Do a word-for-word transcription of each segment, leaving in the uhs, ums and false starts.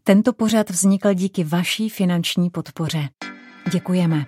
Tento pořad vznikl díky vaší finanční podpoře. Děkujeme.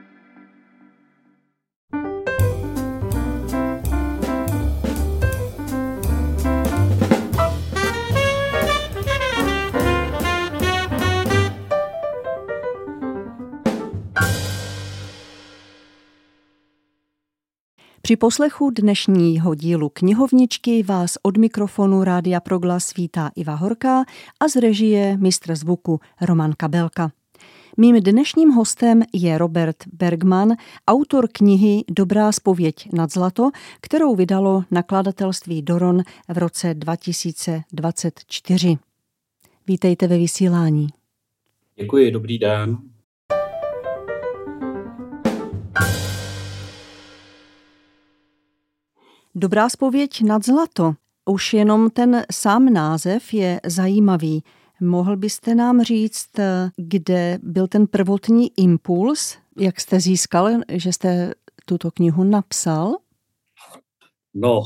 Při poslechu dnešního dílu Knihovničky vás od mikrofonu Rádia Proglas vítá Iva Horká a z režie mistr zvuku Roman Kabelka. Mým dnešním hostem je Robert Bergman, autor knihy Dobrá zpověď nad zlato, kterou vydalo nakladatelství Doron v roce dva tisíce dvacet čtyři. Vítejte ve vysílání. Děkuji, dobrý den. Dobrá zpověď nad zlato. Už jenom ten sám název je zajímavý. Mohl byste nám říct, kde byl ten prvotní impuls, jak jste získal, že jste tuto knihu napsal? No,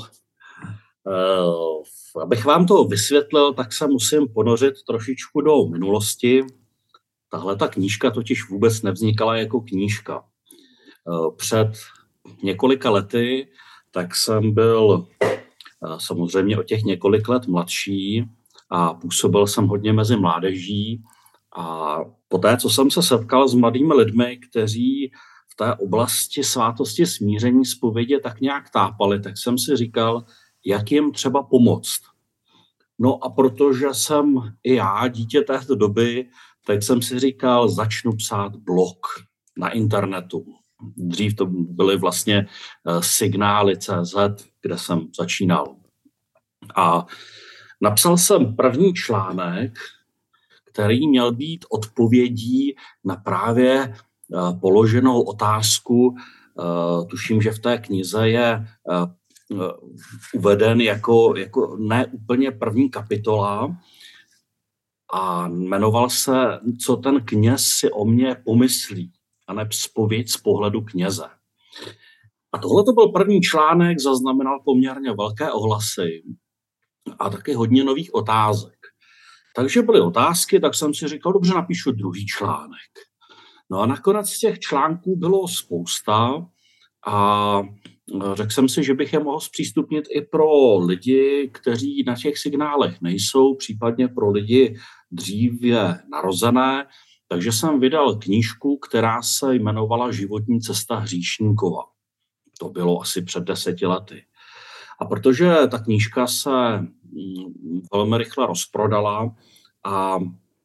uh, abych vám to vysvětlil, tak se musím ponořit trošičku do minulosti. Tahle ta knížka totiž vůbec nevznikala jako knížka. Uh, před několika lety tak jsem byl samozřejmě o těch několik let mladší a působil jsem hodně mezi mládeží. A poté, co jsem se setkal s mladými lidmi, kteří v té oblasti svátosti smíření zpovědě tak nějak tápali, tak jsem si říkal, jak jim třeba pomoct. No a protože jsem i já dítě této doby, tak jsem si říkal, začnu psát blog na internetu. Dřív to byly vlastně signály tečka cé zet, kde jsem začínal. A napsal jsem první článek, který měl být odpovědí na právě položenou otázku. Tuším, že v té knize je uveden jako, jako ne úplně první kapitola a jmenoval se, co ten kněz si o mě pomyslí, a ne zpověď z pohledu kněze. A tohle to byl první článek, zaznamenal poměrně velké ohlasy a taky hodně nových otázek. Takže byly otázky, tak jsem si říkal, dobře, napíšu druhý článek. No a nakonec těch článků bylo spousta a řekl jsem si, že bych je mohl zpřístupnit i pro lidi, kteří na těch signálech nejsou, případně pro lidi dříve narozené. Takže jsem vydal knížku, která se jmenovala Životní cesta hříšníkova. To bylo asi před deseti lety. A protože ta knížka se velmi rychle rozprodala a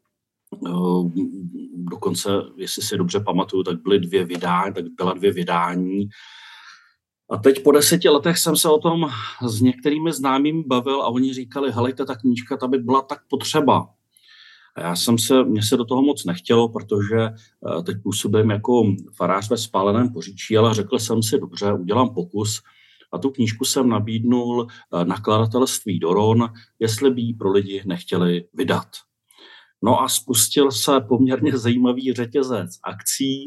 dokonce, jestli si dobře pamatuju, tak byly dvě vydání, tak byla dvě vydání. A teď po deseti letech jsem se o tom s některými známými bavil a oni říkali, helejte, ta knížka, ta by byla tak potřeba. A já jsem se, mně se do toho moc nechtělo, protože teď působím jako farář ve Spáleném Poříčí, ale řekl jsem si, dobře, udělám pokus. A tu knížku jsem nabídnul nakladatelství Doron, jestli by ji pro lidi nechtěli vydat. No a spustil se poměrně zajímavý řetězec akcí.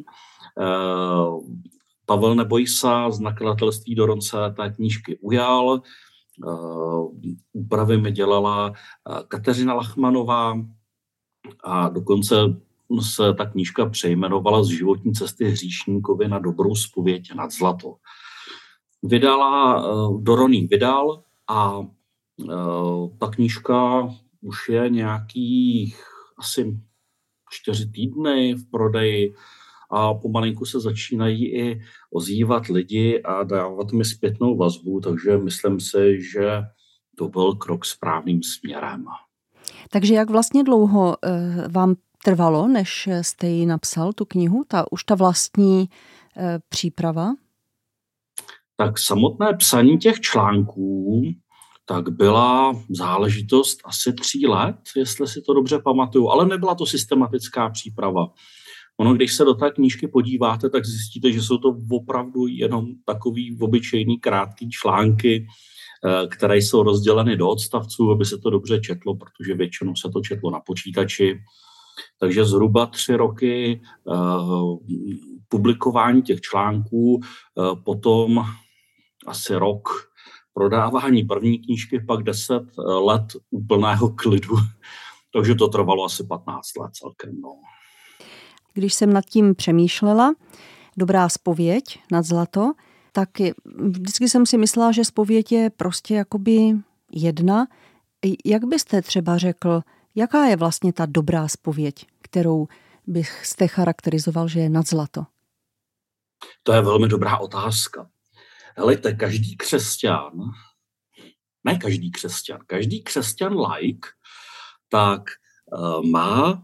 Pavel Nebojsa z nakladatelství Doron se té knížky ujal. Úpravy mi dělala Kateřina Lachmanová, a dokonce se ta knížka přejmenovala z Životní cesty hříšníkovi na Dobrou zpověď nad zlato. Vydala, Doron ji vydal a ta knížka už je nějakých asi čtyři týdny v prodeji a pomalinku se začínají i ozývat lidi a dávat mi zpětnou vazbu, takže myslím si, že to byl krok správným směrem. Takže jak vlastně dlouho vám trvalo, než jste ji napsal, tu knihu, ta, už ta vlastní příprava? Tak samotné psaní těch článků tak byla záležitost asi tří let, jestli si to dobře pamatuju, ale nebyla to systematická příprava. Ono, když se do té knížky podíváte, tak zjistíte, že jsou to opravdu jenom takový obyčejný krátký články, které jsou rozděleny do odstavců, aby se to dobře četlo, protože většinou se to četlo na počítači. Takže zhruba tři roky uh, publikování těch článků, uh, potom asi rok prodávání první knížky, pak deset let úplného klidu. Takže to trvalo asi patnáct let celkem. No. Když jsem nad tím přemýšlela, dobrá zpověď nad zlato, tak vždycky jsem si myslela, že zpověď je prostě jakoby jedna. Jak byste třeba řekl, jaká je vlastně ta dobrá zpověď, kterou byste charakterizoval, že je nad zlato? To je velmi dobrá otázka. Helejte, každý křesťan, ne každý křesťan, každý křesťan laik, tak uh, má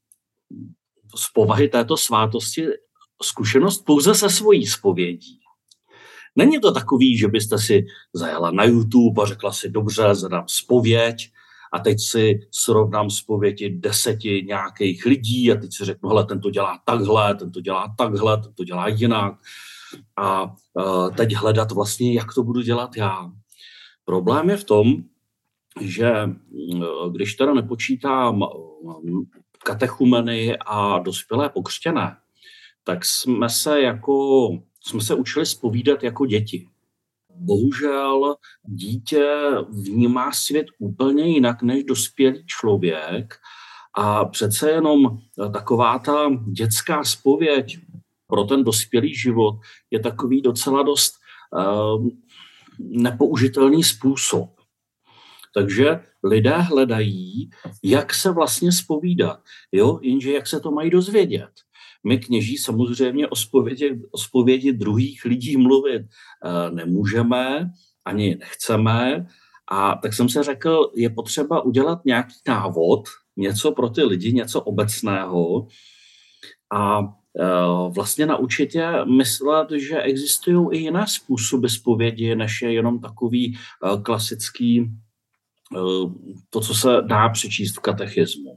z povahy této svátosti zkušenost pouze se svojí zpovědí. Není to takový, že byste si zajela na YouTube a řekla si, dobře, zadám zpověď a teď si srovnám zpovědi deseti nějakých lidí a teď si řeknu, hele, ten to dělá takhle, ten to dělá takhle, ten to dělá jinak a uh, teď hledat vlastně, jak to budu dělat já. Problém je v tom, že uh, když teda nepočítám uh, katechumeny a dospělé pokřtěné, tak jsme se jako jsme se učili zpovídat jako děti. Bohužel dítě vnímá svět úplně jinak než dospělý člověk a přece jenom taková ta dětská zpověď pro ten dospělý život je takový docela dost uh, nepoužitelný způsob. Takže lidé hledají, jak se vlastně zpovídat, jo? Jenže jak se to mají dozvědět. My kněží samozřejmě o zpovědi, o zpovědi druhých lidí mluvit uh, nemůžeme, ani nechceme. A tak jsem se řekl, je potřeba udělat nějaký návod, něco pro ty lidi, něco obecného a uh, vlastně naučit je myslet, že existují i jiné způsoby zpovědi, než je jenom takový uh, klasický, uh, to, co se dá přečíst v katechismu.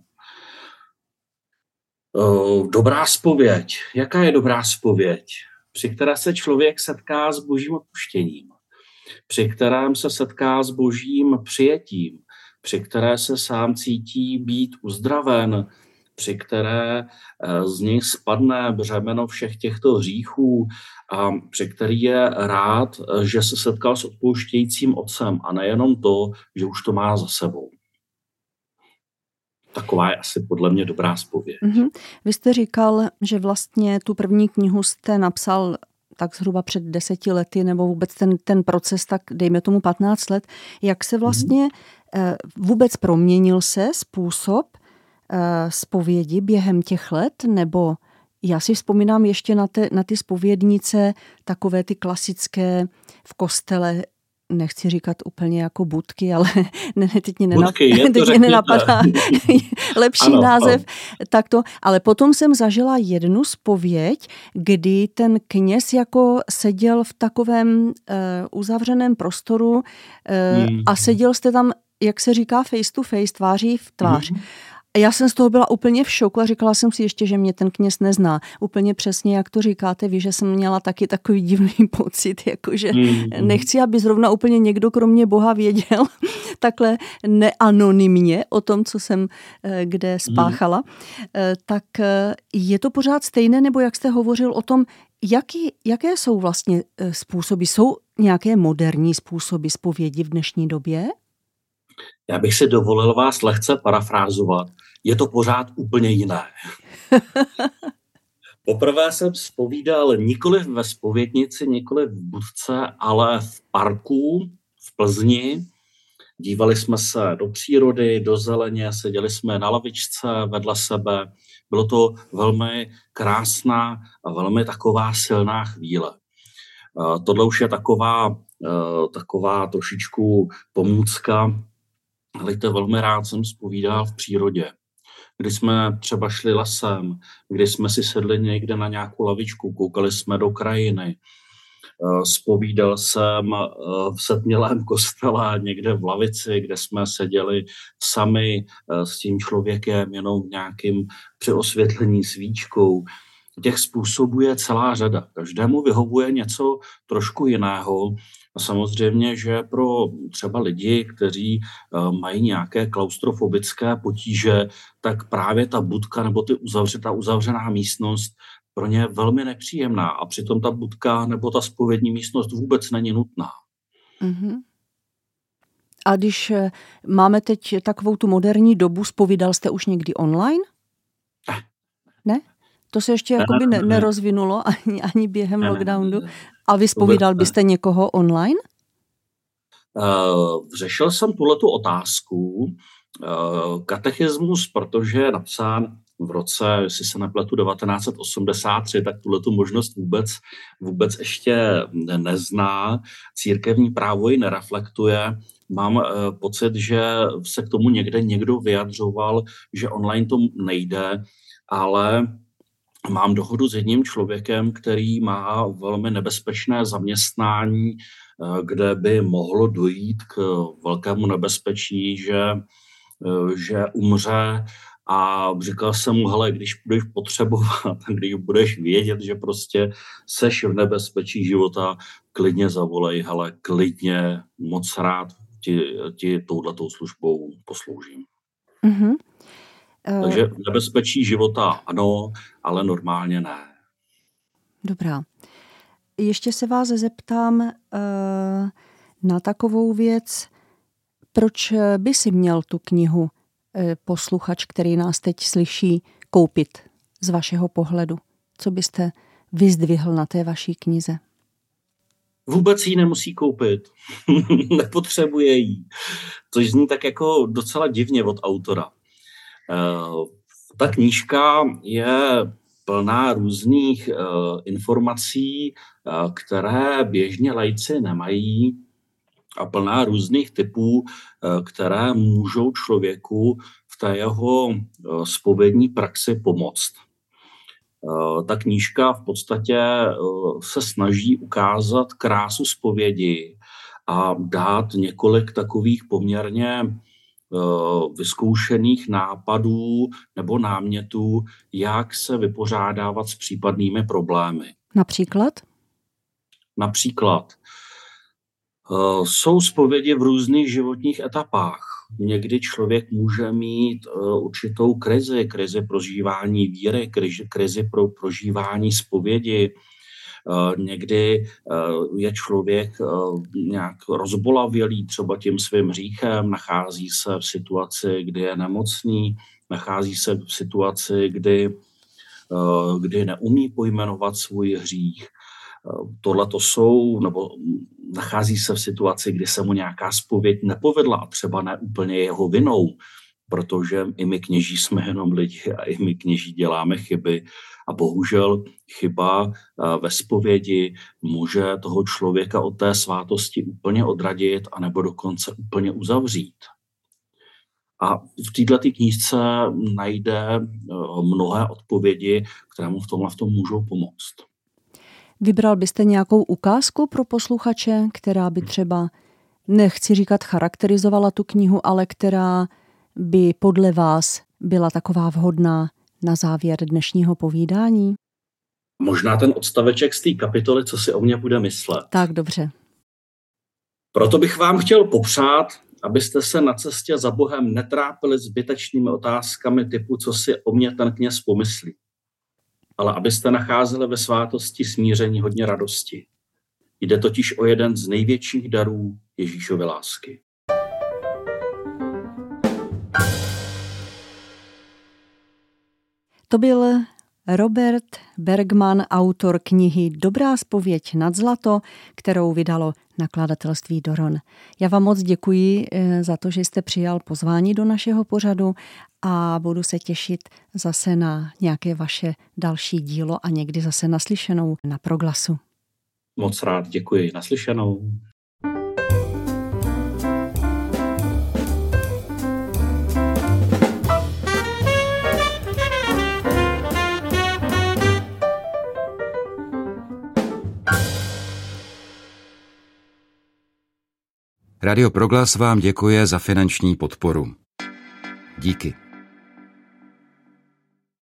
Dobrá zpověď. Jaká je dobrá zpověď? Při které se člověk setká s božím odpuštěním, při kterém se setká s božím přijetím, při které se sám cítí být uzdraven, při které z nich spadne břemeno všech těchto hříchů a při který je rád, že se setkal s odpouštějícím otcem a nejenom to, že už to má za sebou. Taková je asi podle mě dobrá zpověď. Mm-hmm. Vy jste říkal, že vlastně tu první knihu jste napsal tak zhruba před deseti lety, nebo vůbec ten, ten proces, tak dejme tomu patnáct let. Jak se vlastně mm-hmm. vůbec proměnil se způsob zpovědi během těch let, nebo já si vzpomínám ještě na, te, na ty zpovědnice, takové ty klasické v kostele, nechci říkat úplně jako budky, ale ne, teď mě, nenap... budky, teď mě nenapadá lepší ano, název. Ano. Takto. Ale potom jsem zažila jednu zpověď, kdy ten kněz jako seděl v takovém uh, uzavřeném prostoru uh, hmm. a seděl jste tam, jak se říká, face to face, tváří v tvář. Hmm. Já jsem z toho byla úplně v šoku a říkala jsem si ještě, že mě ten kněz nezná. Úplně přesně, jak to říkáte vy, že jsem měla taky takový divný pocit, jakože mm-hmm. nechci, aby zrovna úplně někdo kromě Boha věděl takhle neanonymně o tom, co jsem kde spáchala. Mm. Tak je to pořád stejné, nebo jak jste hovořil o tom, jaký, jaké jsou vlastně způsoby? Jsou nějaké moderní způsoby zpovědi v dnešní době? Já bych si dovolil vás lehce parafrázovat. Je to pořád úplně jiné. Poprvé jsem zpovídal nikoli ve zpovědnici, nikoli v budce, ale v parku v Plzni. Dívali jsme se do přírody, do zeleně, seděli jsme na lavičce vedle sebe. Bylo to velmi krásná a velmi taková silná chvíle. Tohle už je taková, taková trošičku pomůcka. Hleďte, velmi rád jsem zpovídal v přírodě. Když jsme třeba šli lesem, když jsme si sedli někde na nějakou lavičku, koukali jsme do krajiny. Zpovídal jsem v setmělém kostele někde v lavici, kde jsme seděli sami s tím člověkem, jenom nějakým přeosvětlení svíčkou. Těch způsobů je celá řada. Každému vyhovuje něco trošku jiného. A samozřejmě, že pro třeba lidi, kteří mají nějaké klaustrofobické potíže, tak právě ta budka nebo ty uzavře, ta uzavřená místnost pro ně je velmi nepříjemná. A přitom ta budka nebo ta zpovědní místnost vůbec není nutná. Mm-hmm. A když máme teď takovou tu moderní dobu, zpovídal jste už někdy online? Ne. Ne? To se ještě jakoby ne, nerozvinulo ani, ani během ne, lockdownu. Ne, ne. A vy zpovídal byste někoho online? Uh, řešil jsem tuhletu otázku. Uh, katechismus, protože je napsán v roce, jestli se nepletu, devatenáct osmdesát tři, tak tuhletu možnost vůbec, vůbec ještě nezná. Církevní právo ji nereflektuje. Mám uh, pocit, že se k tomu někde někdo vyjadřoval, že online to nejde, ale mám dohodu s jedním člověkem, který má velmi nebezpečné zaměstnání, kde by mohlo dojít k velkému nebezpečí, že, že umře. A říkal jsem mu, hele, když budeš potřebovat, když budeš vědět, že prostě seš v nebezpečí života, klidně zavolej, hele, klidně, moc rád ti, ti touhletou službou posloužím. Mm-hmm. Takže v nebezpečí života ano, ale normálně ne. Dobrá. Ještě se vás zeptám uh, na takovou věc, proč by si měl tu knihu uh, posluchač, který nás teď slyší, koupit z vašeho pohledu? Co byste vyzdvihl na té vaší knize? Vůbec ji nemusí koupit. Nepotřebuje ji. Což zní tak jako docela divně od autora. Uh, ta knížka je plná různých uh, informací, uh, které běžně laici nemají, a plná různých typů, uh, které můžou člověku v té jeho uh, zpovědní praxi pomoct. Uh, ta knížka v podstatě uh, se snaží ukázat krásu zpovědi a dát několik takových poměrně vyzkoušených nápadů nebo námětů, jak se vypořádávat s případnými problémy. Například? Například uh, jsou zpovědi v různých životních etapách. Někdy člověk může mít uh, určitou krizi, krizi prožívání víry, krizi, krizi pro prožívání zpovědi. Uh, někdy uh, je člověk uh, nějak rozbolavělý třeba tím svým hříchem, nachází se v situaci, kdy je nemocný, nachází se v situaci, kdy, uh, kdy neumí pojmenovat svůj hřích. Uh, Tohle to jsou, nebo nachází se v situaci, kdy se mu nějaká zpověď nepovedla a třeba ne úplně jeho vinou, protože i my kněží jsme jenom lidi a i my kněží děláme chyby. A bohužel chyba ve zpovědi může toho člověka od té svátosti úplně odradit anebo dokonce úplně uzavřít. A v této knížce najde mnohé odpovědi, které mu v tomhle v tom můžou pomoct. Vybral byste nějakou ukázku pro posluchače, která by třeba, nechci říkat charakterizovala tu knihu, ale která by podle vás byla taková vhodná na závěr dnešního povídání? Možná ten odstaveček z té kapitoly, co si o mě bude myslet. Tak, dobře. Proto bych vám chtěl popřát, abyste se na cestě za Bohem netrápili zbytečnými otázkami typu, co si o mě ten kněz pomyslí, ale abyste nacházeli ve svátosti smíření hodně radosti. Jde totiž o jeden z největších darů Ježíšovy lásky. To byl Robert Bergman, autor knihy Dobrá zpověď nad zlato, kterou vydalo nakladatelství Doron. Já vám moc děkuji za to, že jste přijal pozvání do našeho pořadu a budu se těšit zase na nějaké vaše další dílo a někdy zase naslyšenou na Proglasu. Moc rád děkuji. Naslyšenou. Radio Proglas vám děkuje za finanční podporu. Díky.